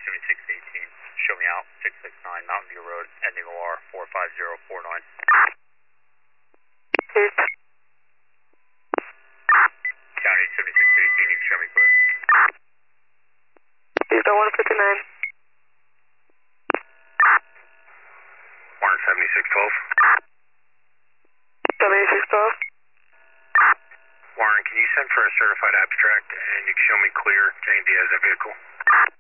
7618, show me out, 669 Mountain View Road, ending OR 45049. County 7618, you can show me clear. Please don't 159. Warren 7612. 7612. Warren, can you send for a certified abstract and you can show me clear Jane Diaz, that vehicle?